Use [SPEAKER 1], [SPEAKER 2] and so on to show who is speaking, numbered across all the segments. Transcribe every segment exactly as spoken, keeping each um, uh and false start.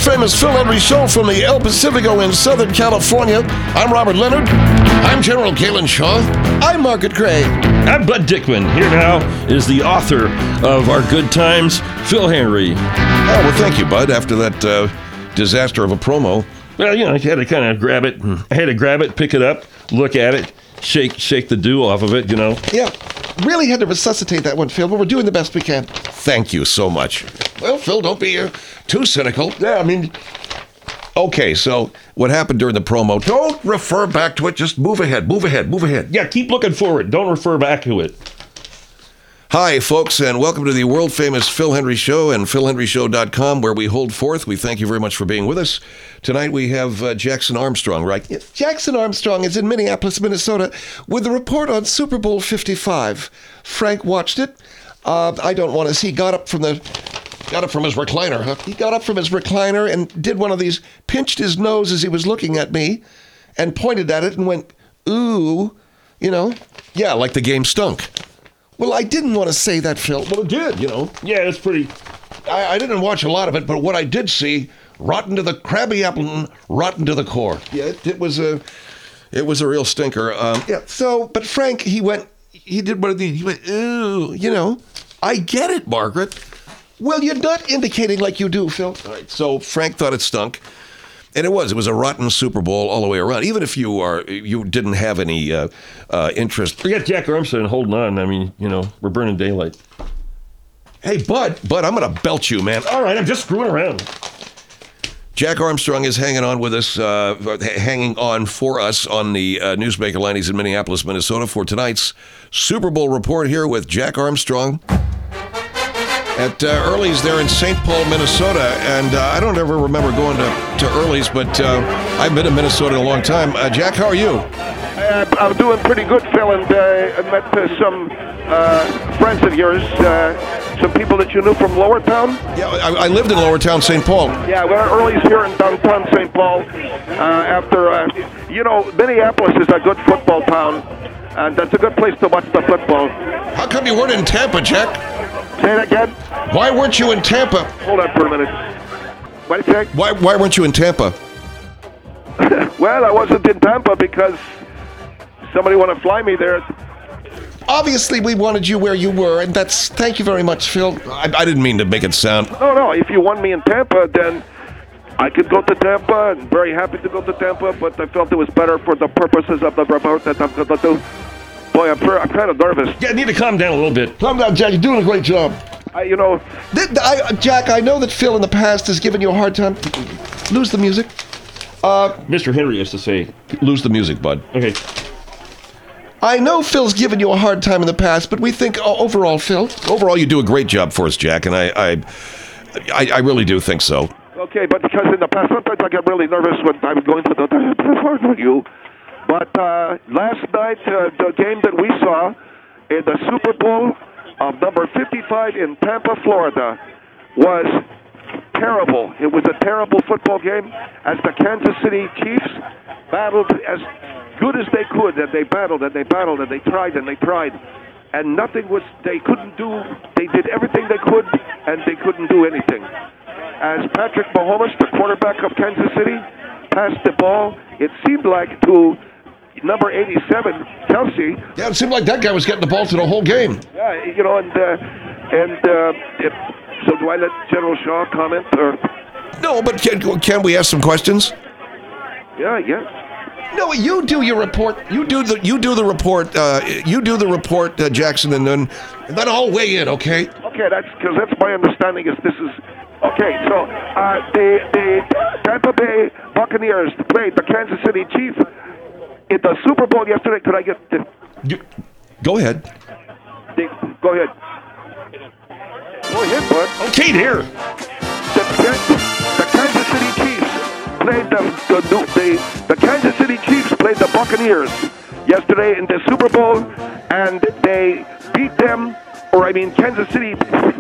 [SPEAKER 1] world-famous Phil Henry Show from the El Pacifico in Southern California. I'm Robert Leonard. I'm General Galen Shaw. I'm Margaret Gray.
[SPEAKER 2] I'm Bud Dickman. Here now is the author of Our Good Times, Phil Henry.
[SPEAKER 1] Oh, well, thank you, Bud. After that uh, disaster of a promo.
[SPEAKER 2] Well, you know, I had to kind of grab it. I had to grab it, pick it up, look at it, shake shake the dew off of it, you know.
[SPEAKER 3] Yeah, really had to resuscitate that one, Phil, but we're doing the best we can.
[SPEAKER 1] Thank you so much. Well, Phil, don't be uh, too cynical. Yeah, I mean... Okay, so what happened during the promo, don't refer back to it. Just move ahead, move ahead, move ahead.
[SPEAKER 2] Yeah, keep looking forward. Don't refer back to it.
[SPEAKER 1] Hi, folks, and welcome to the world-famous Phil Henry Show and phil henry show dot com, where we hold forth. We thank you very much for being with us. Tonight we have uh, Jackson Armstrong, right?
[SPEAKER 3] Yeah, Jackson Armstrong is in Minneapolis, Minnesota, with a report on Super Bowl fifty-five. Frank watched it. Uh, I don't want to. He got up from the...
[SPEAKER 1] Got up from his recliner, huh?
[SPEAKER 3] He got up from his recliner and did one of these, pinched his nose as he was looking at me, and pointed at it and went, ooh, you know?
[SPEAKER 1] Yeah, like the game stunk.
[SPEAKER 3] Well, I didn't want to say that, Phil.
[SPEAKER 1] Well, it did, you know.
[SPEAKER 2] Yeah, it's pretty...
[SPEAKER 1] I, I didn't watch a lot of it, but what I did see, rotten to the crabby apple, rotten to the core. Yeah, it, it was a, it was a real stinker. Um,
[SPEAKER 3] Yeah, so, but Frank, he went, he did one of these, he went, ooh, you know?
[SPEAKER 1] I get it, Margaret.
[SPEAKER 3] Well, you're not indicating like you do, Phil.
[SPEAKER 1] All right, so Frank thought it stunk, and it was. It was a rotten Super Bowl all the way around. Even if you are, you didn't have any uh, uh, interest.
[SPEAKER 2] Forget Jack Armstrong holding on. I mean, you know, we're burning daylight.
[SPEAKER 1] Hey, Bud, Bud, I'm going to belt you, man.
[SPEAKER 2] All right, I'm just screwing around.
[SPEAKER 1] Jack Armstrong is hanging on with us, uh, hanging on for us on the uh, Newsmaker line. He's in Minneapolis, Minnesota for tonight's Super Bowl report here with Jack Armstrong at uh, Early's there in Saint Paul, Minnesota. And uh, I don't ever remember going to, to Early's, but uh, I've been in Minnesota a long time. Uh, Jack, how are you?
[SPEAKER 4] Uh, I'm doing pretty good, Phil, and uh, I met uh, some uh, friends of yours, uh, some people that you knew from Lower Town.
[SPEAKER 1] Yeah, I, I lived in Lower Town, Saint Paul.
[SPEAKER 4] Yeah, we're at Early's here in downtown Saint Paul. Uh, after, uh, you know, Minneapolis is a good football town, and that's a good place to watch the football.
[SPEAKER 1] How come you weren't in Tampa, Jack?
[SPEAKER 4] Say it again?
[SPEAKER 1] Why weren't you in Tampa?
[SPEAKER 4] Hold on for a minute. What did you say?
[SPEAKER 1] Why, why weren't you in Tampa?
[SPEAKER 4] Well, I wasn't in Tampa because somebody want to fly me there.
[SPEAKER 3] Obviously, we wanted you where you were, and that's, thank you very much, Phil.
[SPEAKER 1] I, I didn't mean to make it sound...
[SPEAKER 4] No, no, if you want me in Tampa, then I could go to Tampa, and very happy to go to Tampa, but I felt it was better for the purposes of the report that I'm going to do. Boy, I'm, I'm kind of nervous.
[SPEAKER 2] Yeah, I need to calm down a little bit.
[SPEAKER 3] Calm down, Jack. You're doing a great job.
[SPEAKER 4] I, you know...
[SPEAKER 3] Th- I, Jack, I know that Phil in the past has given you a hard time. Lose the music. Uh,
[SPEAKER 2] Mister Henry has to say.
[SPEAKER 1] Lose the music, Bud.
[SPEAKER 2] Okay.
[SPEAKER 3] I know Phil's given you a hard time in the past, but we think uh, overall, Phil...
[SPEAKER 1] Overall, you do a great job for us, Jack, and I, I, I, I really do think so.
[SPEAKER 4] Okay, but because in the past, sometimes I get really nervous when I'm going to the report with you. But uh, last night, uh, the game that we saw in the Super Bowl of number fifty-five in Tampa, Florida, was terrible. It was a terrible football game as the Kansas City Chiefs battled as good as they could, and they battled and they battled and they tried and they tried, and nothing was, they couldn't do, they did everything they could, and they couldn't do anything. As Patrick Mahomes, the quarterback of Kansas City, passed the ball, it seemed like to number eighty-seven, Kelsey.
[SPEAKER 1] Yeah, it seemed like that guy was getting the ball to the whole game.
[SPEAKER 4] Yeah, you know, and uh, and uh, if, so do I let General Shaw comment? Or?
[SPEAKER 1] No, but can, can we ask some questions?
[SPEAKER 4] Yeah, yeah.
[SPEAKER 3] No, you do your report.
[SPEAKER 1] You do the you do the report. Uh, you do the report, uh, Jackson, and then and then I'll weigh in. Okay.
[SPEAKER 4] Okay, that's because that's my understanding. Is this is okay? So uh, the the Tampa Bay Buccaneers played the Kansas City Chiefs in the Super Bowl yesterday. Could I get the?
[SPEAKER 1] You, go ahead.
[SPEAKER 4] The, go ahead. Go ahead, bud.
[SPEAKER 2] Okay, there.
[SPEAKER 4] The, the Kansas City Chiefs played the the, the the Kansas City Chiefs played the Buccaneers yesterday in the Super Bowl, and they beat them. Or I mean, Kansas City.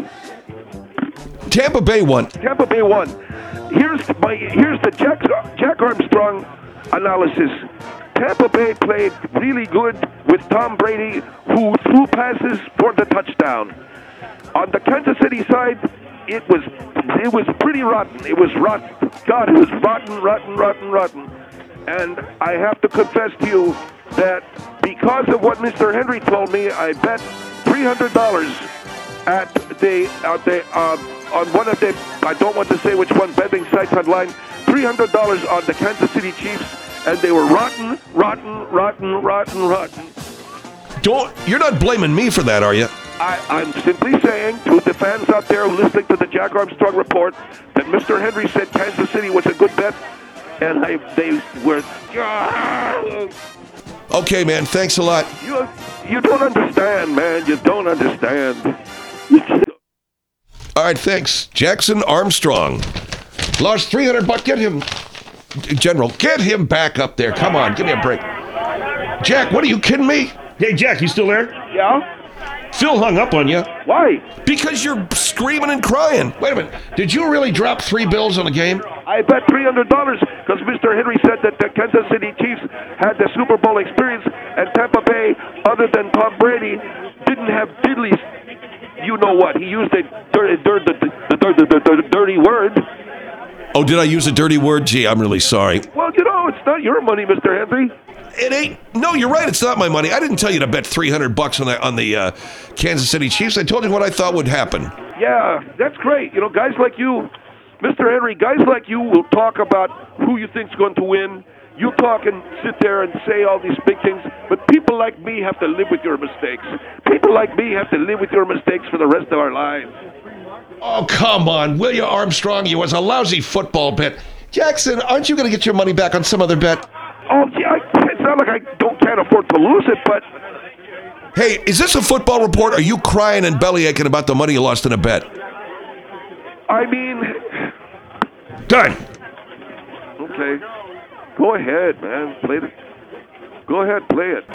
[SPEAKER 1] Tampa Bay won.
[SPEAKER 4] Tampa Bay won. Here's my here's the Jack Jack Armstrong analysis. Tampa Bay played really good with Tom Brady, who threw passes for the touchdown. On the Kansas City side, it was it was pretty rotten. It was rotten. God, it was rotten, rotten, rotten, rotten. And I have to confess to you that because of what Mister Henry told me, I bet three hundred dollars at the at the uh, on one of the, I don't want to say which one, betting sites online, three hundred dollars on the Kansas City Chiefs, and they were rotten, rotten, rotten, rotten, rotten.
[SPEAKER 1] Don't, you're not blaming me for that, are you?
[SPEAKER 4] I, I'm simply saying to the fans out there listening to the Jack Armstrong report that Mister Henry said Kansas City was a good bet, and I, they were...
[SPEAKER 1] Okay, man, thanks a lot.
[SPEAKER 4] You, you don't understand, man. You don't understand.
[SPEAKER 1] All right, thanks. Jackson Armstrong. Lost three hundred bucks. Get him, General, get him back up there. Come on, give me a break. Jack, what are you kidding me?
[SPEAKER 2] Hey, Jack, you still there?
[SPEAKER 4] Yeah?
[SPEAKER 2] Phil hung up on you.
[SPEAKER 4] Why?
[SPEAKER 1] Because you're screaming and crying. Wait a minute. Did you really drop three bills on a game?
[SPEAKER 4] I bet three hundred dollars because Mister Henry said that the Kansas City Chiefs had the Super Bowl experience, and Tampa Bay, other than Tom Brady, didn't have diddly. You know what? He used a dirty, dirty, the, the, the, the dirty word.
[SPEAKER 1] Oh, did I use a dirty word? Gee, I'm really sorry.
[SPEAKER 4] Well, you know, it's not your money, Mister Henry.
[SPEAKER 1] It ain't. No, you're right. It's not my money. I didn't tell you to bet three hundred bucks on the on the uh, Kansas City Chiefs. I told you what I thought would happen.
[SPEAKER 4] Yeah, that's great. You know, guys like you, Mister Henry, guys like you will talk about who you think's going to win. You talk and sit there and say all these big things, but people like me have to live with your mistakes. People like me have to live with your mistakes for the rest of our lives.
[SPEAKER 1] Oh, come on. William Armstrong, you was a lousy football bet.
[SPEAKER 3] Jackson, aren't you going to get your money back on some other bet?
[SPEAKER 4] Oh, yeah, it's not like I don't can't afford to lose it, but
[SPEAKER 1] Hey, is this a football report? Are you crying and belly aching about the money you lost in a bet?
[SPEAKER 4] I mean,
[SPEAKER 2] Done.
[SPEAKER 4] okay, go ahead, man, play it. Go ahead, play it.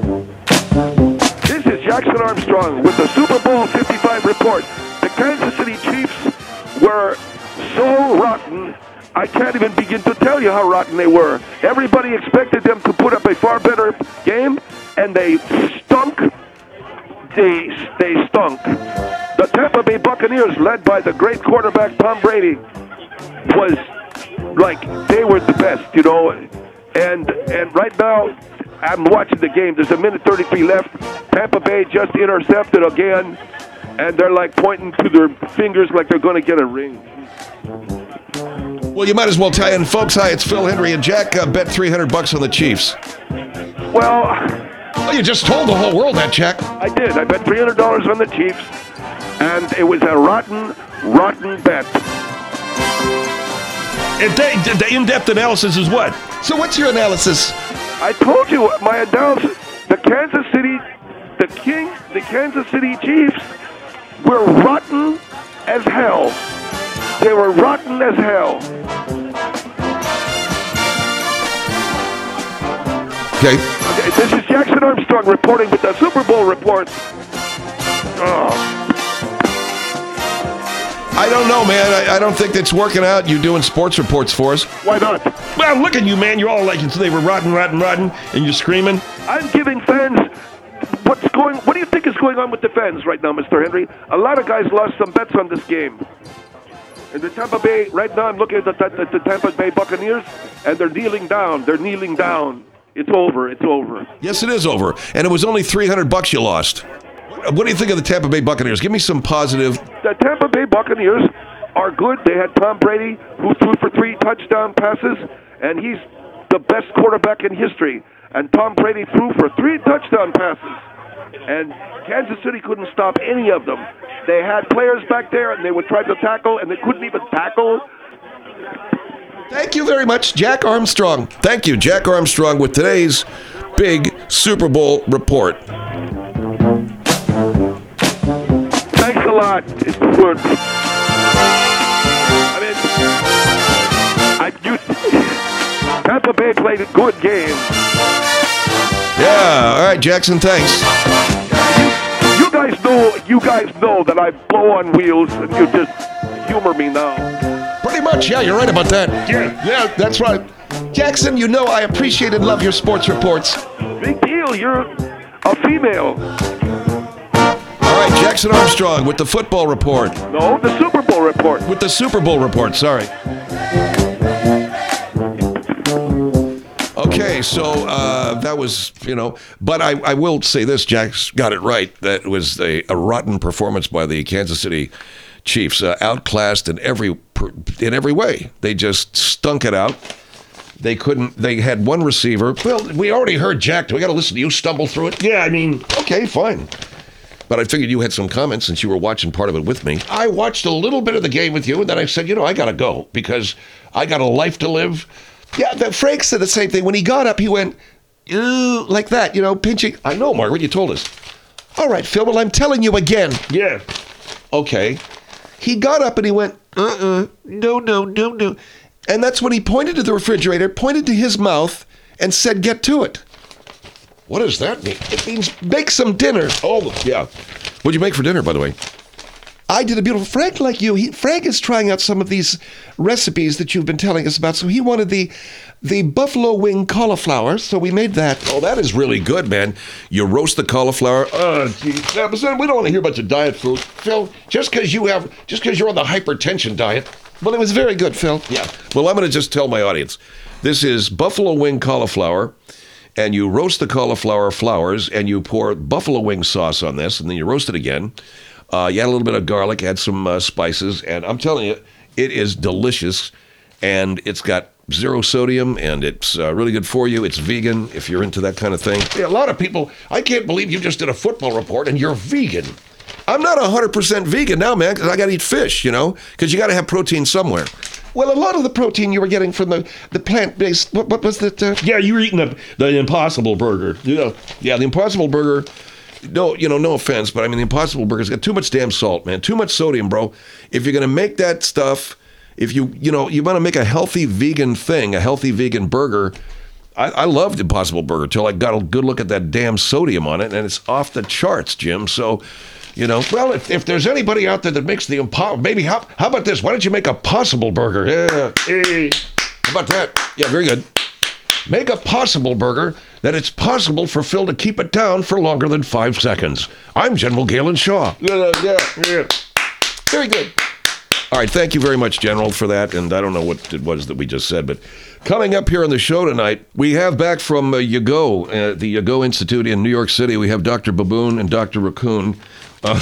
[SPEAKER 4] This is Jackson Armstrong with the Super Bowl fifty-five report. The Kansas City Chiefs were so rotten, I can't even begin to tell you how rotten they were. Everybody expected them to put up a far better game, and they stunk. They, they stunk. The Tampa Bay Buccaneers, led by the great quarterback Tom Brady, was like, they were the best, you know. And and right now, I'm watching the game. There's a minute thirty-three left. Tampa Bay just intercepted again, and they're like pointing to their fingers like they're going to get a ring.
[SPEAKER 1] Well, you might as well tell you. And folks, hi, it's Phil Henry and Jack uh, bet three hundred bucks on the Chiefs.
[SPEAKER 4] Well,
[SPEAKER 1] Well, you just told the whole world that, Jack.
[SPEAKER 4] I did. I bet three hundred dollars on the Chiefs, and it was a rotten, rotten bet.
[SPEAKER 2] And they, the in-depth analysis is what?
[SPEAKER 3] So what's your analysis?
[SPEAKER 4] I told you my analysis. The Kansas City, the King, the Kansas City Chiefs were rotten as hell. They were rotten as hell.
[SPEAKER 1] Okay.
[SPEAKER 4] Okay, this is Jackson Armstrong reporting with the Super Bowl report. Oh.
[SPEAKER 1] I don't know, man. I, I don't think that's working out. You doing sports reports for us.
[SPEAKER 4] Why not?
[SPEAKER 2] Well, look at you, man. You're all like, they were rotten, rotten, rotten, and you're screaming.
[SPEAKER 4] I'm giving fans what's going. What do you think is going on with the fans right now, Mister Henry? A lot of guys lost some bets on this game. And the Tampa Bay, right now I'm looking at the, the, the Tampa Bay Buccaneers, and they're kneeling down. They're kneeling down. It's over. It's over.
[SPEAKER 1] Yes, it is over. And it was only three hundred bucks you lost. What do you think of the Tampa Bay Buccaneers? Give me some positive.
[SPEAKER 4] The Tampa Bay Buccaneers are good. They had Tom Brady, who threw for three touchdown passes, and he's the best quarterback in history. And Tom Brady threw for three touchdown passes. And Kansas City couldn't stop any of them. They had players back there, and they would try to tackle, and they couldn't even tackle.
[SPEAKER 3] Thank you very much, Jack Armstrong.
[SPEAKER 1] Thank you, Jack Armstrong, with today's big Super Bowl report.
[SPEAKER 4] Thanks a lot. It's good. I mean, I, you, Tampa Bay played a good game.
[SPEAKER 1] Yeah, all right, Jackson, thanks.
[SPEAKER 4] You, you guys know, you guys know that I blow on wheels, and you just humor me now.
[SPEAKER 1] Pretty much, yeah, you're right about that.
[SPEAKER 2] Yeah.
[SPEAKER 3] Yeah, that's right. Jackson, you know I appreciate and love your sports reports.
[SPEAKER 4] Big deal. You're a female.
[SPEAKER 1] All right, Jackson Armstrong with the football report.
[SPEAKER 4] No, the Super Bowl report.
[SPEAKER 1] With the Super Bowl report, sorry. Okay, so uh, that was, you know, but I, I will say this, Jack's got it right. That was a, a rotten performance by the Kansas City Chiefs, uh, outclassed in every in every way. They just stunk it out. They couldn't, they had one receiver. Well, we already heard Jack. Do we got to listen to you stumble through it?
[SPEAKER 2] Yeah, I mean,
[SPEAKER 1] Okay, fine. But I figured you had some comments since you were watching part of it with me. I watched a little bit of the game with you, and then I said, you know, I got to go because I got a life to live.
[SPEAKER 3] Yeah, the, Frank said the same thing. When he got up, he went, ooh, like that, you know, pinching.
[SPEAKER 1] I know, Margaret, you told us.
[SPEAKER 3] All right, Phil, well, I'm telling you again.
[SPEAKER 2] yeah.
[SPEAKER 1] Okay.
[SPEAKER 3] He got up and he went, uh-uh, no, no, no, no. And that's when he pointed to the refrigerator, pointed to his mouth, and said, get to it.
[SPEAKER 1] What does that mean?
[SPEAKER 3] It means make some dinner.
[SPEAKER 1] Oh, yeah. What'd you make for dinner, by the way?
[SPEAKER 3] I did a beautiful, Frank, like you, he, Frank is trying out some of these recipes that you've been telling us about. So he wanted the the buffalo wing cauliflower, so we made that.
[SPEAKER 1] Oh, that is really good, man. You roast the cauliflower. Oh, geez. Yeah, but we don't want to hear about your diet food. Phil, just because you have, just because you're on the hypertension diet.
[SPEAKER 3] Well, it was very good, Phil.
[SPEAKER 1] Yeah. Well, I'm going to just tell my audience. This is buffalo wing cauliflower, and you roast the cauliflower flowers, and you pour buffalo wing sauce on this, and then you roast it again. Uh, you add a little bit of garlic, add some uh, spices, and I'm telling you, it is delicious, and it's got zero sodium, and it's uh, really good for you. It's vegan, if you're into that kind of thing. Yeah, a lot of people, I can't believe you just did a football report, and you're vegan. I'm not one hundred percent vegan now, man, because I got to eat fish, you know, because you got to have protein somewhere.
[SPEAKER 3] Well, a lot of the protein you were getting from the, the plant-based, what, what was that? Uh,
[SPEAKER 2] Yeah, you were eating the, the Impossible Burger. You know,
[SPEAKER 1] Yeah, the Impossible Burger, no, you know, no offense, but I mean, the Impossible Burger's got too much damn salt, man. Too much sodium, bro. If you're going to make that stuff, if you, you know, you want to make a healthy vegan thing, a healthy vegan burger, I, I loved Impossible Burger till I got a good look at that damn sodium on it, and it's off the charts, Jim. So, you know, well, if, if there's anybody out there that makes the impossible, maybe, how, how about this? Why don't you make a Possible Burger? Yeah. Hey. How about that? Yeah, very good. Make a Possible Burger that it's possible for Phil to keep it down for longer than five seconds. I'm General Galen Shaw.
[SPEAKER 2] yeah, yeah, yeah.
[SPEAKER 3] very good.
[SPEAKER 1] All right, thank you very much, General, for that. And I don't know what it was that we just said, but coming up here on the show tonight, we have back from uh, Yago, uh, the Yago Institute in New York City, we have Doctor Baboon and Doctor Raccoon. Uh,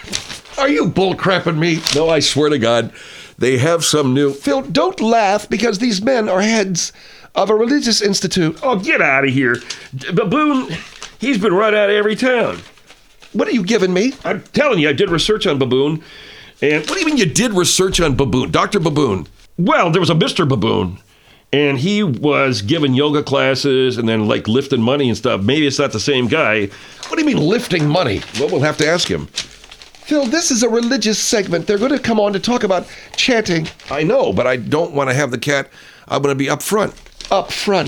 [SPEAKER 1] are you bullcrapping me? No, I swear to God, they have some new...
[SPEAKER 3] Phil, don't laugh because these men are heads of a religious institute.
[SPEAKER 2] Oh, get out of here. Baboon, he's been run out of every town.
[SPEAKER 3] What are you giving me?
[SPEAKER 2] I'm telling you, I did research on Baboon. And
[SPEAKER 1] What do you mean you did research on Baboon? Doctor Baboon?
[SPEAKER 2] well, there was a Mister Baboon, and he was giving yoga classes and then like lifting money and stuff. Maybe it's not the same guy.
[SPEAKER 1] What do you mean lifting money? Well, we'll have to ask him.
[SPEAKER 3] Phil, this is a religious segment. They're going to come on to talk about chanting
[SPEAKER 1] I know, but I don't want to have the cat. I'm going to be up front.
[SPEAKER 3] up front.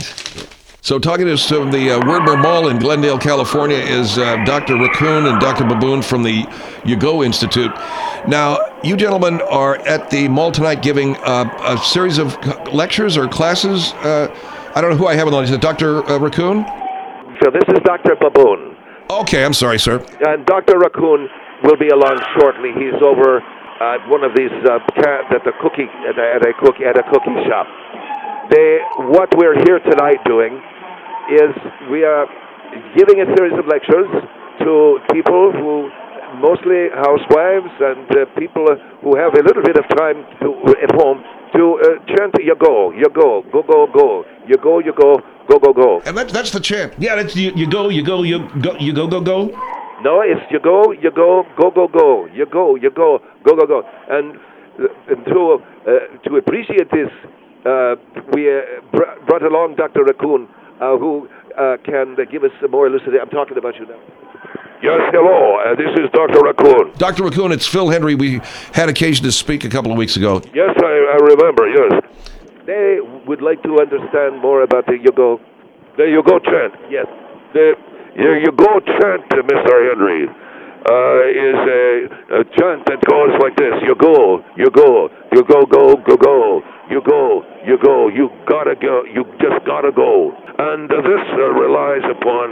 [SPEAKER 1] So talking to us from the uh, Wordmer Mall in Glendale, California is uh, Doctor Raccoon and Doctor Baboon from the Yago Institute. Now, you gentlemen are at the mall tonight giving uh, a series of lectures or classes. Uh, I don't know who I have on the line. Is it Doctor Uh, Raccoon?
[SPEAKER 4] So this is Doctor Baboon.
[SPEAKER 1] Okay, I'm sorry, sir.
[SPEAKER 4] And Doctor Raccoon will be along shortly. He's over at one of these uh, ca- at the cookie at a, at a cookie at a cookie shop. They what we're here tonight doing is we are giving a series of lectures to people who mostly housewives and uh, people who have a little bit of time to, at home to uh, chant Yago, Yago, go go go, Yago, Yago, go go go.
[SPEAKER 1] And that, that's the chant.
[SPEAKER 2] Yeah, that's you, you go, you go, you go, you go, go, go.
[SPEAKER 4] No, it's you go, you go, go, go, go, you go, you go, go, go, go. And, uh, and to uh, to appreciate this, uh, we uh, br- brought along Doctor Raccoon, uh, who uh, can uh, give us some more elucidation. I'm talking about you now. Yes, hello. Uh, this is Doctor Raccoon.
[SPEAKER 1] Doctor Raccoon, it's Phil Henry. We had occasion to speak a couple of weeks ago.
[SPEAKER 4] Yes, I, I remember. Yes. They would like to understand more about the Yago, the Yago chant. Yes. The You, you go chant, uh, Mister Henry, uh, is a, a chant that goes like this. You go, you go, you go, go, go, go. You go, you go, you gotta go, you just gotta go. And uh, this uh, relies upon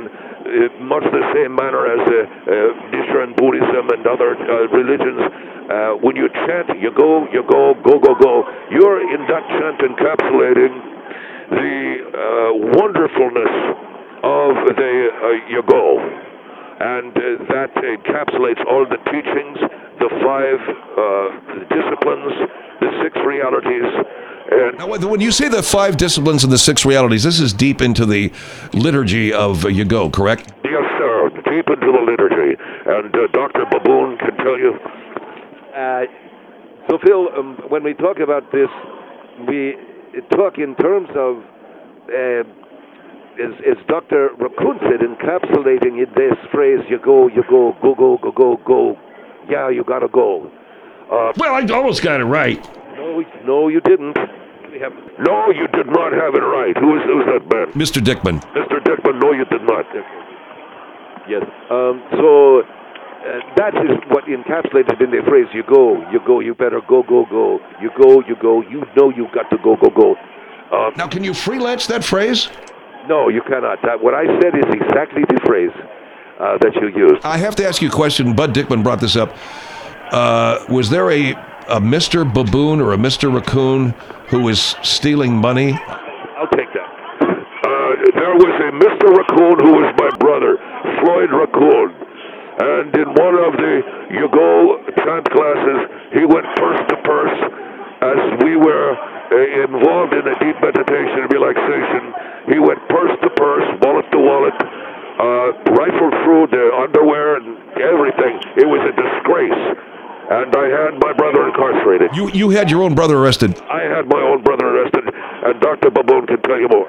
[SPEAKER 4] much the same manner as uh, uh, Nichiren Buddhism and other uh, religions. Uh, when you chant, you go, you go, go, go, go. You're in that chant encapsulating the uh, wonderfulness of the uh, you go, and uh, that encapsulates all the teachings, the five uh, disciplines, the six realities. And
[SPEAKER 1] Now, when you say the five disciplines and the six realities, this is deep into the liturgy of uh, Yago, correct?
[SPEAKER 4] yes, sir, deep into the liturgy, and uh, Doctor Baboon can tell you.
[SPEAKER 5] Uh, so, Phil, um, when we talk about this, we talk in terms of, uh, as, as Doctor Raccoon said, encapsulating in this phrase, you go, you go, go, go, go, go, go. Yeah, you gotta go. Uh,
[SPEAKER 2] Well, I almost got it right.
[SPEAKER 5] no, no, you didn't. We have,
[SPEAKER 4] no, you did not have it right. Who is who's that man?
[SPEAKER 1] Mister Dickman.
[SPEAKER 4] Mister Dickman, no, you did not.
[SPEAKER 5] yes. Um, so, uh, that is what encapsulated in the phrase, you go, you go, you better go, go, go. You go, you go, you know you've got to go, go, go.
[SPEAKER 4] Uh,
[SPEAKER 1] Now, can you freelance that phrase?
[SPEAKER 5] No, you cannot. That, what I said is exactly the phrase uh, that you used.
[SPEAKER 1] I have to ask you a question. Bud Dickman brought this up. Uh, was there a, a Mister Baboon or a Mister Raccoon who was stealing money?
[SPEAKER 5] I'll take that.
[SPEAKER 4] Uh, there was a Mister Raccoon who was my brother, Floyd Raccoon. And in one of the Yago chant classes, he went purse to purse as we were uh, involved in a deep meditation and relaxation. He went purse to purse, wallet to wallet, uh, rifled through the underwear and everything. It was a disgrace. And I had my brother incarcerated.
[SPEAKER 1] You you had your own brother arrested.
[SPEAKER 4] I had my own brother arrested, and Doctor Baboon can tell you more.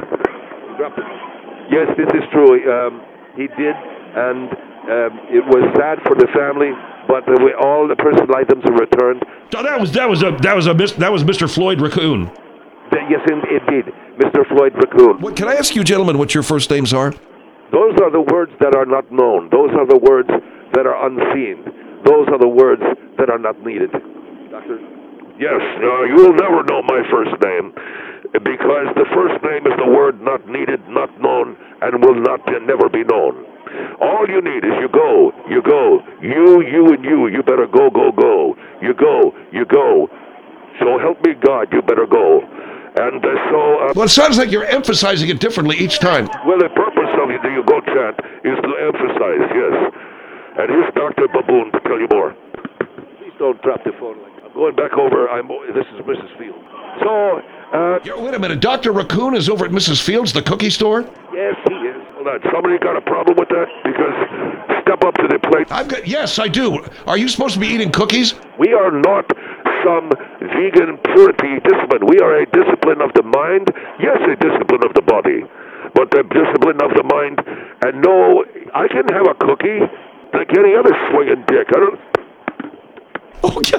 [SPEAKER 5] Yes, this is true. Um, he did, and um, it was sad for the family. But uh, we, all the personal items were returned.
[SPEAKER 2] Oh, that was that was a that was a mis- that was Mister Floyd Raccoon.
[SPEAKER 5] The, yes, in, indeed, Mister Floyd Raccoon.
[SPEAKER 1] What, can I ask you, gentlemen, what your first names are?
[SPEAKER 5] Those are the words that are not known. Those are the words that are unseen. Those are the words that are not needed. Doctor?
[SPEAKER 4] Yes, uh, you will never know my first name, because the first name is the word not needed, not known, and will not uh, never be known. All you need is you go, you go, you, you, and you, you better go, go, go. You go, you go. So help me God, you better go. And uh, so... Uh,
[SPEAKER 1] Well, it sounds like you're emphasizing it differently each time.
[SPEAKER 4] well, the purpose of the you go chant is to emphasize, yes. And here's Doctor Baboon to tell you more.
[SPEAKER 5] Please don't drop the phone like that.
[SPEAKER 4] I'm going back over, I'm, this is Missus Field. So, uh,
[SPEAKER 1] Yeah, wait a minute. Doctor Raccoon is over at Missus Fields, the cookie store?
[SPEAKER 5] Yes, he is.
[SPEAKER 4] hold on, somebody got a problem with that? Because step up to the plate.
[SPEAKER 1] I've got, yes, I do. Are you supposed to be eating cookies?
[SPEAKER 4] We are not some vegan purity discipline. We are a discipline of the mind, yes, a discipline of the body, but the discipline of the mind. And no, I can have a cookie like any other swinging dick. I don't.
[SPEAKER 1] Okay.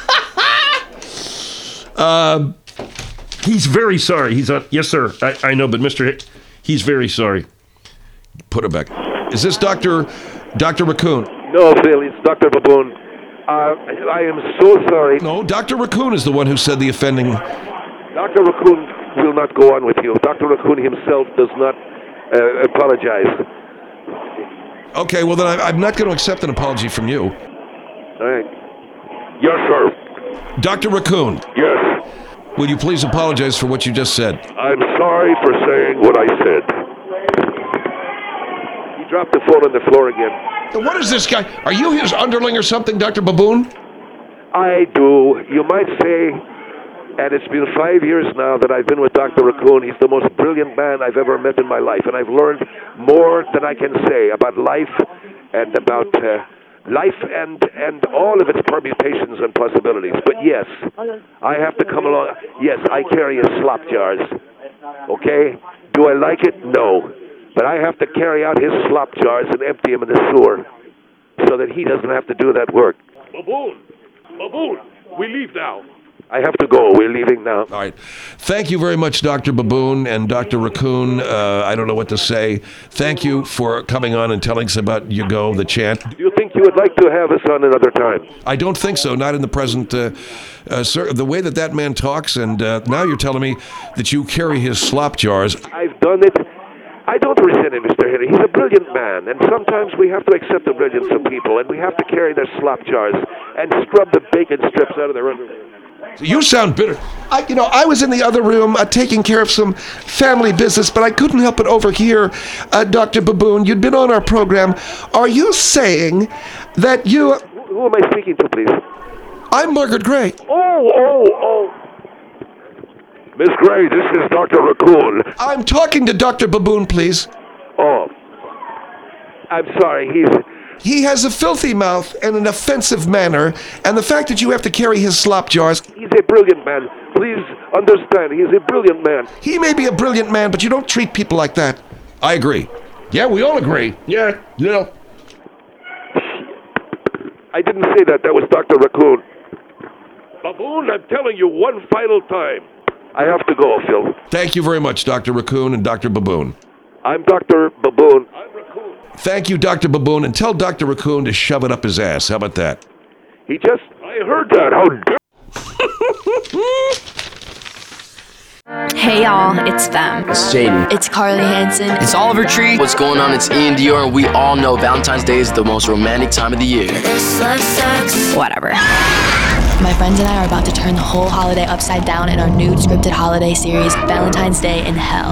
[SPEAKER 2] Um, he's very sorry. He's on. Yes, sir. I, I know, but Mister Hick, he's very sorry.
[SPEAKER 1] Put it back. Is this Doctor Doctor Raccoon?
[SPEAKER 5] No, Phil, it's Doctor Baboon. Uh, I am so sorry.
[SPEAKER 1] No, Doctor Raccoon is the one who said the offending.
[SPEAKER 5] Doctor Raccoon will not go on with you. Doctor Raccoon himself does not uh, apologize.
[SPEAKER 1] Okay, well then I, I'm not going to accept an apology from you,
[SPEAKER 5] All right.
[SPEAKER 4] Yes, sir.
[SPEAKER 1] Doctor Raccoon.
[SPEAKER 4] Yes.
[SPEAKER 1] Will you please apologize for what you just said?
[SPEAKER 4] I'm sorry for saying what I said.
[SPEAKER 5] He dropped the phone on the floor again.
[SPEAKER 1] What is this guy? Are you his underling or something, Doctor Baboon?
[SPEAKER 5] I do. You might say, and it's been five years now that I've been with Doctor Raccoon. He's the most brilliant man I've ever met in my life, and I've learned more than I can say about life and about uh, life and, and all of its permutations and possibilities. But yes, I have to come along. Yes, I carry his slop jars. Okay? Do I like it? No. But I have to carry out his slop jars and empty them in the sewer so that he doesn't have to do that work.
[SPEAKER 4] Baboon. Baboon. We leave now.
[SPEAKER 5] I have to go. We're leaving now.
[SPEAKER 1] All right. Thank you very much, Doctor Baboon and Doctor Raccoon. Uh, I don't know what to say. Thank you for coming on and telling us about You Go, the chant.
[SPEAKER 5] Do you think you would like to have us on another time?
[SPEAKER 1] I don't think so, not in the present. Uh, uh, sir, the way that that man talks, and uh, now you're telling me that you carry his slop jars.
[SPEAKER 5] I've done it. I don't resent him, Mister Henry. He's a brilliant man, and sometimes we have to accept the brilliance of people, and we have to carry their slop jars and scrub the bacon strips out of their underwear.
[SPEAKER 1] You sound bitter.
[SPEAKER 3] I, you know, I was in the other room uh, taking care of some family business, but I couldn't help but overhear uh, Doctor Baboon. You'd been on our program. Are you saying that you...
[SPEAKER 5] Who, who am I speaking to, please?
[SPEAKER 3] I'm Margaret Gray.
[SPEAKER 5] Oh, oh, oh. Miss Gray, this is Doctor Raccoon.
[SPEAKER 3] I'm talking to Doctor Baboon, please.
[SPEAKER 5] Oh. I'm sorry, he's...
[SPEAKER 3] He has a filthy mouth and an offensive manner, and the fact that you have to carry his slop jars...
[SPEAKER 5] He's a brilliant man. Please understand, he's a brilliant man.
[SPEAKER 3] He may be a brilliant man, but you don't treat people like that.
[SPEAKER 1] I agree.
[SPEAKER 2] Yeah, we all agree. Yeah, yeah.
[SPEAKER 5] I didn't say that. That was Doctor Raccoon. Baboon, I'm telling you one final time. I have to go, Phil.
[SPEAKER 1] Thank you very much, Doctor Raccoon and Doctor Baboon.
[SPEAKER 5] I'm Doctor Baboon. I'm Raccoon.
[SPEAKER 1] Thank you, Doctor Baboon, and tell Doctor Raccoon to shove it up his ass. How about that?
[SPEAKER 5] He just... I heard that. How dare...
[SPEAKER 6] Hey y'all, it's them.
[SPEAKER 7] It's Jaden.
[SPEAKER 6] It's Carly Hansen.
[SPEAKER 7] It's Oliver Tree. What's going on? It's Ian Dior, and we all know Valentine's Day is the most romantic time of the year.
[SPEAKER 6] Whatever. My friends and I are about to turn the whole holiday upside down in our new scripted holiday series, Valentine's Day in Hell.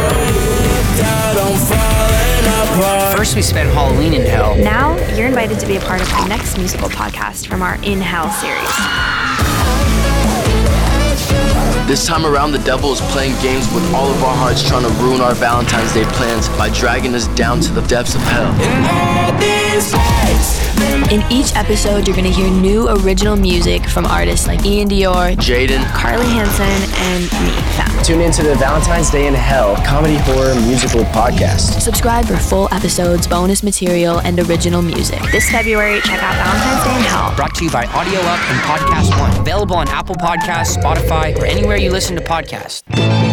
[SPEAKER 8] First we spent Halloween in hell.
[SPEAKER 9] Now you're invited to be a part of our next musical podcast from our In Hell series.
[SPEAKER 7] This time around, the devil is playing games with all of our hearts, trying to ruin our Valentine's Day plans by dragging us down to the depths of hell.
[SPEAKER 6] In each episode, you're gonna hear new original music from artists like Ian Dior,
[SPEAKER 7] Jaden,
[SPEAKER 9] Carly Hansen, and me, Fem.
[SPEAKER 8] Tune into the Valentine's Day in Hell comedy horror musical podcast.
[SPEAKER 6] Subscribe for full episodes, bonus material, and original music.
[SPEAKER 9] This February, check out Valentine's Day in Hell.
[SPEAKER 8] Brought to you by Audio Up and Podcast One. Available on Apple Podcasts, Spotify, or anywhere you listen to podcasts.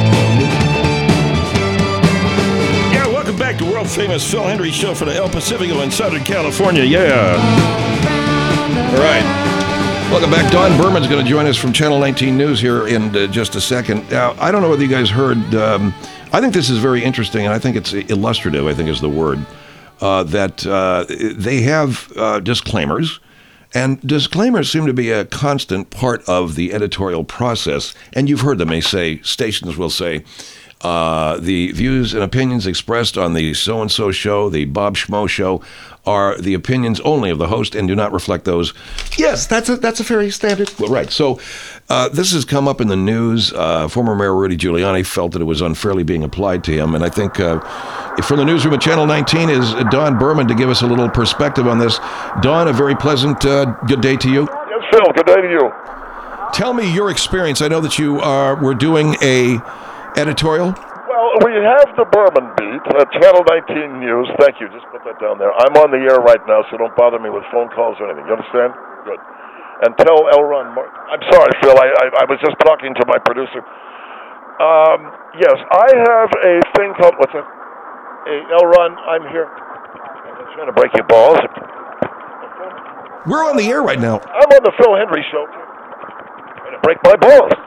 [SPEAKER 2] Yeah, welcome back to world famous Phil Hendry Show for the El Pacifico in Southern California. Yeah.
[SPEAKER 1] All right. Welcome back. Don Berman's going to join us from Channel nineteen News here in uh, just a second. Now, I don't know whether you guys heard. Um, I think this is very interesting, and I think it's illustrative, I think is the word, uh, that uh, they have uh, disclaimers. And disclaimers seem to be a constant part of the editorial process. And you've heard them. They say, stations will say, uh, the views and opinions expressed on the so-and-so show, the Bob Schmo show, are the opinions only of the host and do not reflect those.
[SPEAKER 3] Yes, that's a that's a very standard.
[SPEAKER 1] Well, right. So uh, this has come up in the news. Uh, former Mayor Rudy Giuliani felt that it was unfairly being applied to him. And I think uh, from the newsroom at Channel nineteen is Don Berman to give us a little perspective on this. Don, a very pleasant uh, good day to you.
[SPEAKER 5] Yes, Phil. Good day to you.
[SPEAKER 1] Tell me your experience. I know that you are, were doing a editorial.
[SPEAKER 5] Well, we have the Berman beat at Channel nineteen News. Thank you. Just put that down there. I'm on the air right now, so don't bother me with phone calls or anything. You understand? Good. And tell Elron Mark. I'm sorry, Phil. I, I I was just talking to my producer. Um, yes, I have a thing called what's that? A Elron. I'm here. I'm not trying to break your balls.
[SPEAKER 1] We're on the air right now.
[SPEAKER 5] I'm on the Phil Hendry Show. Trying to break my balls.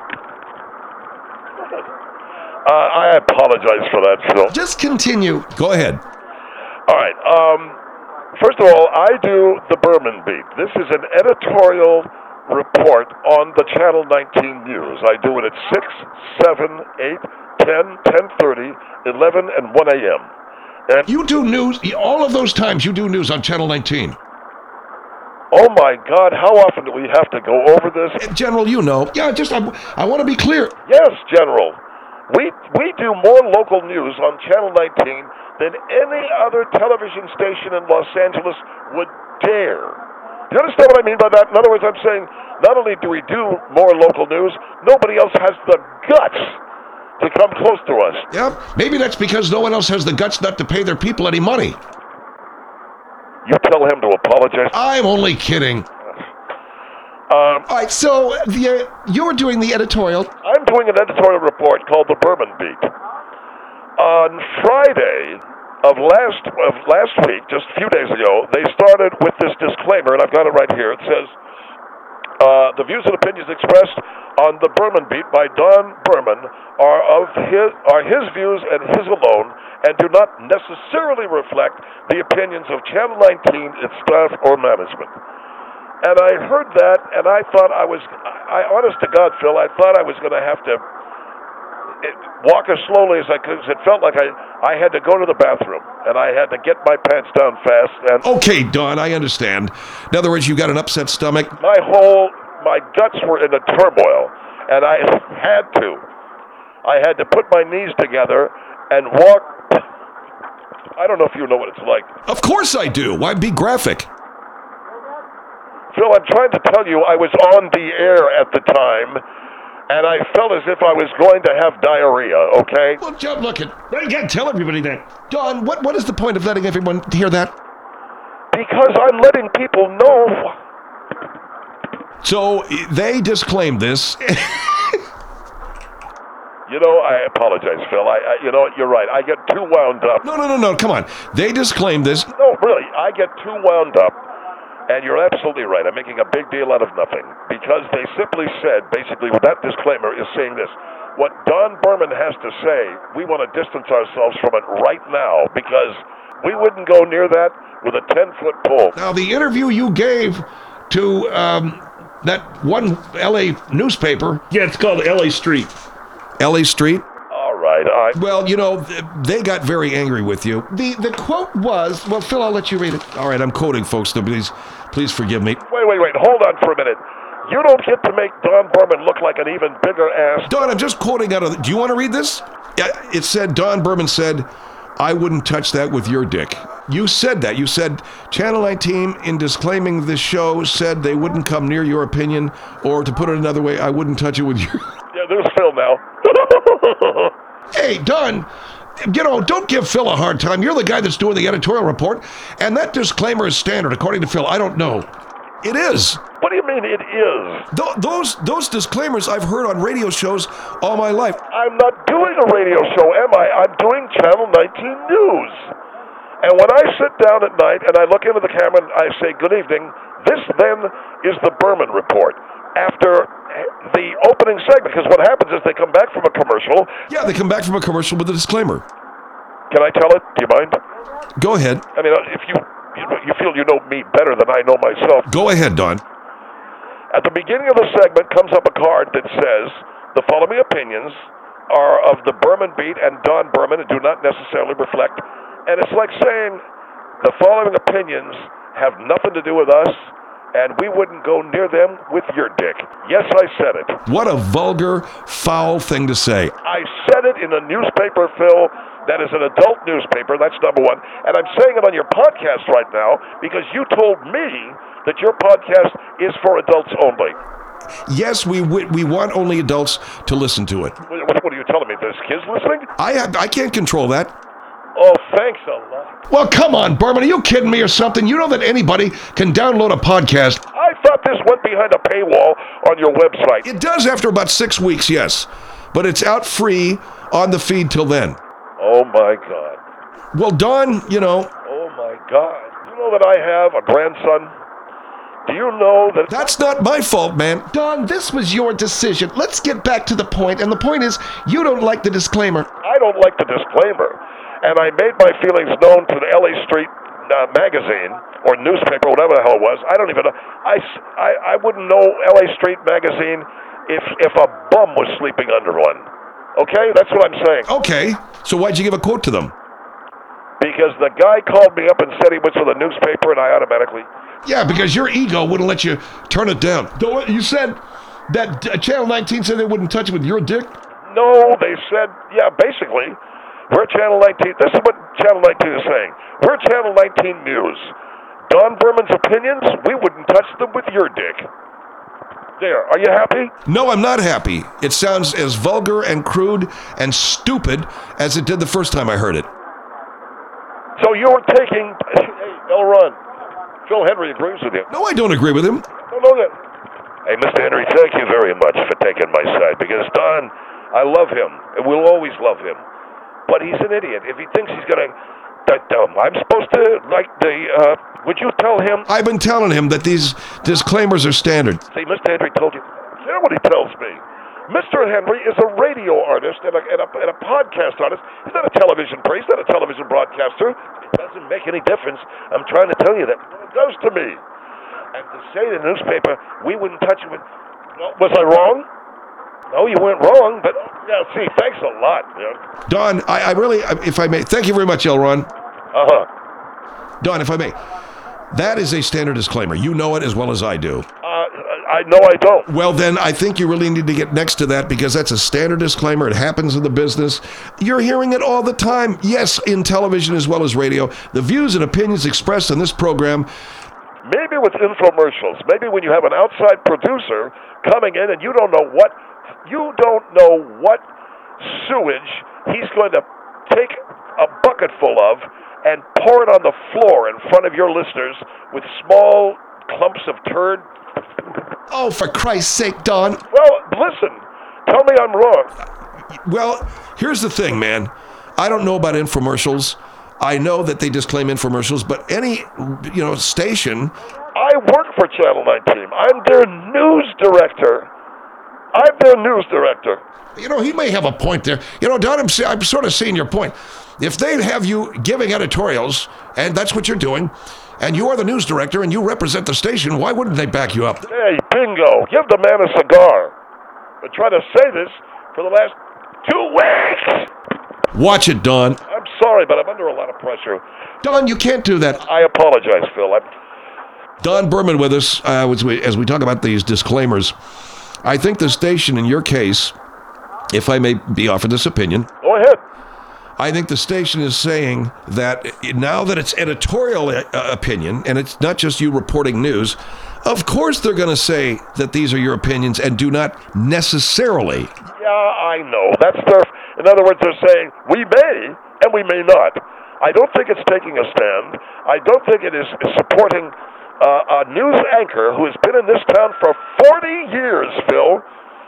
[SPEAKER 5] Uh, I apologize for that, Phil.
[SPEAKER 3] Just continue.
[SPEAKER 1] Go ahead.
[SPEAKER 5] All right. Um, first of all, I do the Berman Beat. This is an editorial report on the Channel nineteen News. I do it at six, seven, eight, ten, ten thirty, eleven, and one a.m. And
[SPEAKER 1] You do news, all of those times you do news on Channel nineteen.
[SPEAKER 5] oh my God, how often do we have to go over this?
[SPEAKER 1] General, you know. Yeah, just, I, I want to be clear.
[SPEAKER 5] Yes, General. We we do more local news on Channel nineteen than any other television station in Los Angeles would dare. Do you understand what I mean by that? In other words, I'm saying not only do we do more local news, nobody else has the guts to come close to us.
[SPEAKER 1] Yeah, maybe that's because no one else has the guts not to pay their people any money.
[SPEAKER 5] You tell him to apologize.
[SPEAKER 1] I'm only kidding.
[SPEAKER 5] Um,
[SPEAKER 3] All right, so the, uh, you're doing the editorial.
[SPEAKER 5] I'm doing an editorial report called the Berman Beat. On Friday of last of last week, just a few days ago, they started with this disclaimer, and I've got it right here. It says, Uh, the views and opinions expressed on the Berman Beat by Don Berman are of his are his views and his alone, and do not necessarily reflect the opinions of Channel nineteen, its staff, or management. And I heard that, and I thought I was, I honest to God, Phil, I thought I was going to have to walk as slowly as I could, because it felt like I, I had to go to the bathroom, and I had to get my pants down fast. And
[SPEAKER 1] Okay, Don, I understand. In other words, you got an upset stomach.
[SPEAKER 5] my whole, my guts were in a turmoil, and I had to. I had to put my knees together and walk. I don't know if you know what it's like.
[SPEAKER 1] Of course I do. Why be graphic?
[SPEAKER 5] Phil, I'm trying to tell you, I was on the air at the time, and I felt as if I was going to have diarrhea, okay?
[SPEAKER 1] Well, John, look at
[SPEAKER 2] You gotta tell everybody that.
[SPEAKER 1] Don. What what is the point of letting everyone hear that?
[SPEAKER 5] Because I'm letting people know.
[SPEAKER 1] So they disclaimed this.
[SPEAKER 5] You know, I apologize, Phil. I, I, you know, you're right. I get too wound up.
[SPEAKER 1] No, no, no, no. Come on. They disclaimed this.
[SPEAKER 5] No, really, I get too wound up. And you're absolutely right. I'm making a big deal out of nothing. Because they simply said, basically, with that disclaimer is saying this. What Don Berman has to say, we want to distance ourselves from it right now, because we wouldn't go near that with a ten-foot pole.
[SPEAKER 1] Now, the interview you gave to um, that one L A newspaper,
[SPEAKER 2] Yeah, it's called L A Street.
[SPEAKER 1] L A Street.
[SPEAKER 5] All right, I...
[SPEAKER 1] Well, you know, th- they got very angry with you.
[SPEAKER 3] The the quote was, well, Phil, I'll let you read it.
[SPEAKER 1] All right, I'm quoting, folks. So please, please forgive me.
[SPEAKER 5] Wait, wait, wait. Hold on for a minute. You don't get to make Don Berman look like an even bigger ass.
[SPEAKER 1] Don, I'm just quoting out of. Do you want to read this? Yeah, it said Don Berman said, "I wouldn't touch that with your dick." You said that. You said Channel nineteen, in disclaiming this show, said they wouldn't come near your opinion, or to put it another way, I wouldn't touch it with your.
[SPEAKER 5] Yeah, there's Phil now.
[SPEAKER 1] Hey, Don, you know, don't give Phil a hard time. You're the guy that's doing the editorial report, and that disclaimer is standard, according to Phil. I don't know. It is.
[SPEAKER 5] What do you mean it is?
[SPEAKER 1] Th- those those disclaimers I've heard on radio shows all my life.
[SPEAKER 5] I'm not doing a radio show, am I? I'm doing Channel nineteen News. And when I sit down at night and I look into the camera and I say, good evening, this then is the Berman Report. After the opening segment, because what happens is they come back from a commercial.
[SPEAKER 1] Yeah, they come back from a commercial with a disclaimer.
[SPEAKER 5] Can I tell it? Do you mind?
[SPEAKER 1] Go ahead.
[SPEAKER 5] I mean, if you you, know, you feel you know me better than I know myself.
[SPEAKER 1] Go ahead, Don.
[SPEAKER 5] At the beginning of the segment comes up a card that says, the following opinions are of the Berman Beat and Don Berman and do not necessarily reflect. And it's like saying, the following opinions have nothing to do with us, and we wouldn't go near them with your dick. Yes, I said it.
[SPEAKER 1] What a vulgar, foul thing to say.
[SPEAKER 5] I said it in a newspaper, Phil, that is an adult newspaper. That's number one. And I'm saying it on your podcast right now because you told me that your podcast is for adults only.
[SPEAKER 1] Yes, we we, we want only adults to listen to it.
[SPEAKER 5] What, what are you telling me? There's kids listening?
[SPEAKER 1] I have, I can't control that.
[SPEAKER 5] Oh, thanks a lot.
[SPEAKER 3] Well, come on, Berman, are you kidding me or something? You know that anybody can download a podcast.
[SPEAKER 5] I thought this went behind a paywall on your website.
[SPEAKER 1] It does after about six weeks, yes. But it's out free on the feed till then.
[SPEAKER 5] Oh, my God.
[SPEAKER 1] Well, Don, you know,
[SPEAKER 5] Oh, my God. You know that I have a grandson? Do you know that...
[SPEAKER 1] that's not my fault, man.
[SPEAKER 3] Don, this was your decision. Let's get back to the point, and the point is, you don't like the disclaimer.
[SPEAKER 5] I don't like the disclaimer. And I made my feelings known to the L A Street uh, magazine or newspaper, whatever the hell it was. I don't even know. I, I, I wouldn't know L A Street magazine if if a bum was sleeping under one. Okay? That's what I'm saying.
[SPEAKER 1] Okay, so why'd you give a quote to them?
[SPEAKER 5] Because the guy called me up and said he was for the newspaper, and I automatically...
[SPEAKER 1] Yeah, because your ego wouldn't let you turn it down.
[SPEAKER 3] You said that uh, Channel nineteen said they wouldn't touch it with your dick?
[SPEAKER 5] No, they said, yeah, basically... We're Channel nineteen. This is what Channel nineteen is saying. We're Channel nineteen News. Don Berman's opinions, we wouldn't touch them with your dick. There. Are you happy?
[SPEAKER 1] No, I'm not happy. It sounds as vulgar and crude and stupid as it did the first time I heard it.
[SPEAKER 5] So you're taking... Hey, L. Ron. Phil Henry agrees with you.
[SPEAKER 1] No, I don't agree with him.
[SPEAKER 5] No, no, that. Hey, Mister Henry, thank you very much for taking my side. Because Don, I love him. And we'll always love him. But he's an idiot. If he thinks he's going to that dumb? I'm supposed to, like, the, uh, would you tell him?
[SPEAKER 1] I've been telling him that these disclaimers are standard.
[SPEAKER 5] See, Mister Henry told you. Hear what he tells me. Mister Henry is a radio artist and a, and, a, and a podcast artist. He's not a television priest, not a television broadcaster. It doesn't make any difference. I'm trying to tell you that. It does to me. And to say in the newspaper, we wouldn't touch it with... Well, was I wrong? No, you weren't wrong, but... Yeah, see, thanks a lot, man.
[SPEAKER 1] Don, I, I really, if I may, thank you very much, L. Ron.
[SPEAKER 5] Uh-huh.
[SPEAKER 1] Don, if I may, that is a standard disclaimer. You know it as well as I do.
[SPEAKER 5] Uh, I know I don't.
[SPEAKER 1] Well, then I think you really need to get next to that because that's a standard disclaimer. It happens in the business. You're hearing it all the time. Yes, in television as well as radio. The views and opinions expressed in this program.
[SPEAKER 5] Maybe with infomercials. Maybe when you have an outside producer coming in and you don't know what, you don't know what sewage he's going to take a bucket full of and pour it on the floor in front of your listeners with small clumps of turd.
[SPEAKER 1] Oh, for Christ's sake, Don.
[SPEAKER 5] Well, listen. Tell me I'm wrong.
[SPEAKER 1] Well, here's the thing, man. I don't know about infomercials. I know that they disclaim infomercials, but any, you know, station...
[SPEAKER 5] I work for Channel nineteen. I'm their news director. I'm their news director.
[SPEAKER 1] You know, he may have a point there. You know, Don, I'm, I'm sort of seeing your point. If they have you giving editorials, and that's what you're doing, and you are the news director and you represent the station, why wouldn't they back you up?
[SPEAKER 5] Hey, bingo. Give the man a cigar. I've been trying to say this for the last two weeks.
[SPEAKER 1] Watch it, Don.
[SPEAKER 5] I'm sorry, but I'm under a lot of pressure.
[SPEAKER 1] Don, you can't do that.
[SPEAKER 5] I apologize, Phil. I'm...
[SPEAKER 1] Don Berman with us uh, as, we, as we talk about these disclaimers. I think the station, in your case, if I may be offered this opinion.
[SPEAKER 5] Go ahead.
[SPEAKER 1] I think the station is saying that now that it's editorial uh, opinion, and it's not just you reporting news, of course they're going to say that these are your opinions and do not necessarily.
[SPEAKER 5] Yeah, I know. That's their... In other words, they're saying, we may and we may not. I don't think it's taking a stand. I don't think it is supporting uh, a news anchor who has been in this town for forty years, Phil.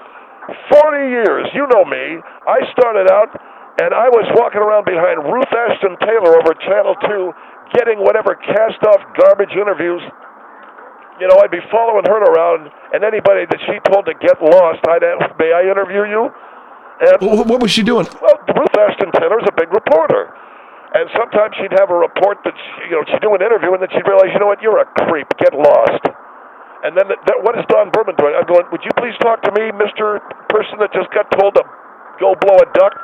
[SPEAKER 5] forty years. You know me. I started out, and I was walking around behind Ruth Ashton Taylor over Channel two, getting whatever cast-off garbage interviews. You know, I'd be following her around, and anybody that she told to get lost, I'd ask, may I interview you? And,
[SPEAKER 1] what was she doing?
[SPEAKER 5] Well, Ruth Ashton Taylor is a big reporter. And sometimes she'd have a report that, she, you know, she'd do an interview, and then she'd realize, you know what, you're a creep, get lost. And then, that, what is Don Berman doing? I'm going, would you please talk to me, Mister Person that just got told to go blow a duck?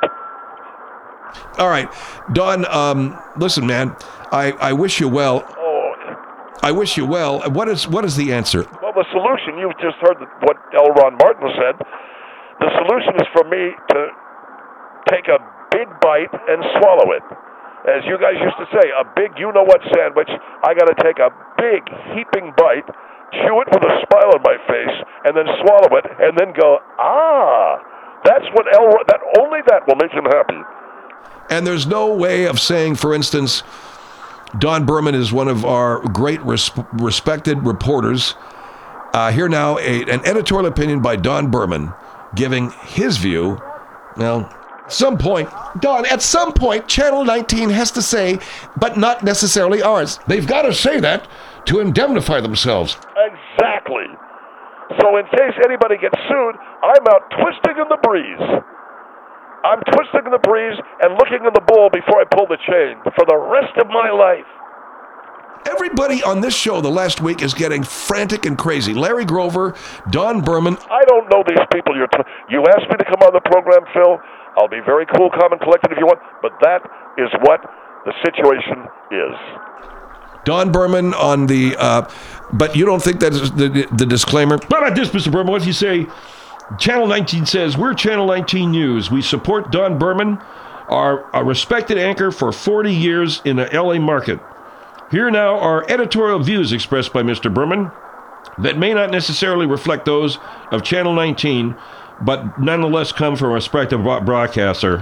[SPEAKER 1] All right. Don, um, listen, man, I, I wish you well.
[SPEAKER 5] Oh.
[SPEAKER 1] I wish you well. What is what is the answer?
[SPEAKER 5] Well, the solution, you just heard what L. Ron Martin said. The solution is for me to take a big bite and swallow it. As you guys used to say, a big you-know-what sandwich, I got to take a big heaping bite, chew it with a smile on my face, and then swallow it, and then go, ah, that's what L. That only that will make him happy.
[SPEAKER 1] And there's no way of saying, for instance, Don Berman is one of our great res- respected reporters. Uh, here now, a, an editorial opinion by Don Berman giving his view. Well, at some point,
[SPEAKER 3] Don, at some point, Channel nineteen has to say, but not necessarily ours.
[SPEAKER 1] They've got to say that to indemnify themselves.
[SPEAKER 5] Exactly. So in case anybody gets sued, I'm out twisting in the breeze. I'm twisting in the breeze and looking in the bowl before I pull the chain for the rest of my life.
[SPEAKER 1] Everybody on this show the last week is getting frantic and crazy. Larry Grover, Don Berman.
[SPEAKER 5] I don't know these people. You're t- you asked me to come on the program, Phil. I'll be very cool, calm, and collected if you want, but that is what the situation is.
[SPEAKER 1] Don Berman on the, uh, but you don't think that's the, the disclaimer?
[SPEAKER 2] How about this, Mister Berman? What if you say, Channel nineteen says, we're Channel nineteen News. We support Don Berman, our a respected anchor for forty years in the L A market. Here now are editorial views expressed by Mister Berman that may not necessarily reflect those of Channel nineteen, but nonetheless come from a respected broadcaster.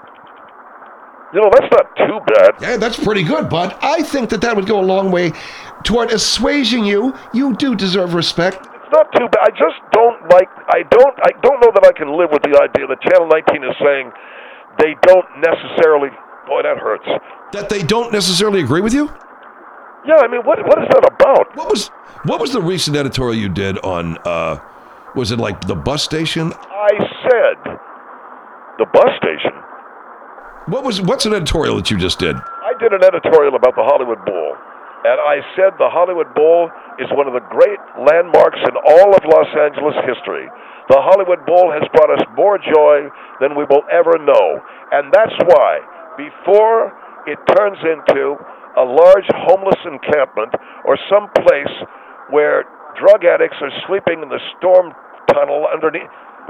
[SPEAKER 5] You know, that's not too bad.
[SPEAKER 1] Yeah, that's pretty good, bud.
[SPEAKER 3] I think that that would go a long way toward assuaging you. You do deserve respect.
[SPEAKER 5] It's not too bad. I just don't like, I don't, I don't know that I can live with the idea that Channel nineteen is saying they don't necessarily
[SPEAKER 10] Boy, that hurts.
[SPEAKER 1] That they don't necessarily agree with you?
[SPEAKER 10] Yeah, I mean, what what is that about?
[SPEAKER 1] What was what was the recent editorial you did on, uh, was it like the bus station?
[SPEAKER 10] I said the bus station.
[SPEAKER 1] What was what's an editorial that you just did?
[SPEAKER 10] I did an editorial about the Hollywood Bowl, and I said the Hollywood Bowl is one of the great landmarks in all of Los Angeles history. The Hollywood Bowl has brought us more joy than we will ever know, and that's why, before it turns into a large homeless encampment or some place where drug addicts are sleeping in the storm tunnel underneath.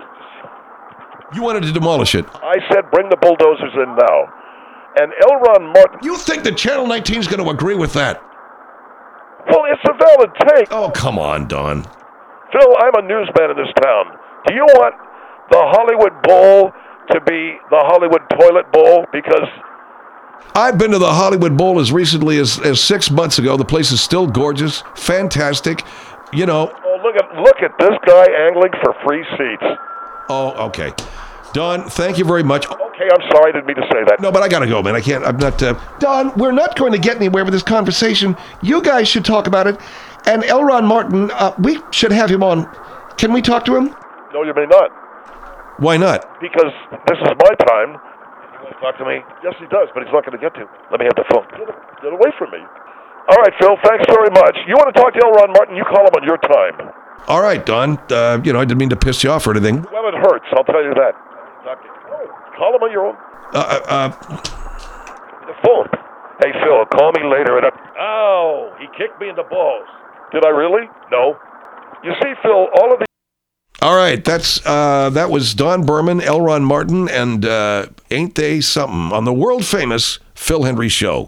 [SPEAKER 1] You wanted to demolish it.
[SPEAKER 10] I said bring the bulldozers in now. And L. Ron Martin...
[SPEAKER 1] You think that Channel nineteen is going to agree with that?
[SPEAKER 10] Well, it's a valid take.
[SPEAKER 1] Oh, come on, Don.
[SPEAKER 10] Phil, I'm a newsman in this town. Do you want the Hollywood Bowl to be the Hollywood Toilet Bowl? Because...
[SPEAKER 1] I've been to the Hollywood Bowl as recently as, as six months ago. The place is still gorgeous, fantastic. You know...
[SPEAKER 10] Oh, look at look at this guy angling for free seats.
[SPEAKER 1] Oh, okay. Don, thank you very much.
[SPEAKER 10] Okay, I'm sorry, I didn't mean to say that.
[SPEAKER 1] No, but I gotta go, man. I can't, I'm not... Uh...
[SPEAKER 3] Don, we're not going to get anywhere with this conversation. You guys should talk about it. And L. Ron Martin, uh, we should have him on. Can we talk to him?
[SPEAKER 10] No, you may not.
[SPEAKER 1] Why not?
[SPEAKER 10] Because this is my time. You want to talk to me? Yes, he does, but he's not going to get to. Let me have the phone. Get, get away from me. All right, Phil, thanks very much. You want to talk to L. Ron Martin, you call him on your time.
[SPEAKER 1] All right, Don. Uh, you know, I didn't mean to piss you off or anything.
[SPEAKER 10] Well, it hurts, I'll tell you that. Call him on your own.
[SPEAKER 1] Uh, uh,
[SPEAKER 10] The phone. Hey, Phil, call me later at a... Ow, he kicked me in the balls. Did I really? No. You see, Phil, all of the...
[SPEAKER 1] all right, that's uh, that was Don Berman, L. Ron Martin, and uh, Ain't They Something on the world-famous Phil Hendrie Show.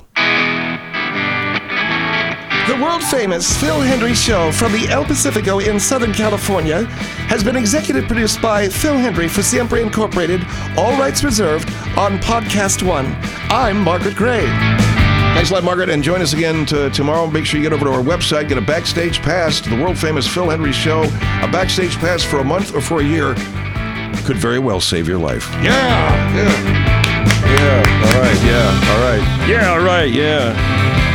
[SPEAKER 3] The world-famous Phil Hendrie Show from the El Pacifico in Southern California has been executive produced by Phil Hendrie for Siempre Incorporated, all rights reserved, on Podcast One. I'm Margaret Gray.
[SPEAKER 1] Thanks a lot, Margaret, and join us again to, tomorrow. Make sure you get over to our website, get a backstage pass to the world-famous Phil Hendrie Show. A backstage pass for a month or for a year could very well save your life.
[SPEAKER 2] Yeah,
[SPEAKER 1] Yeah. Yeah, all right, yeah, all right.
[SPEAKER 2] yeah, all right, yeah.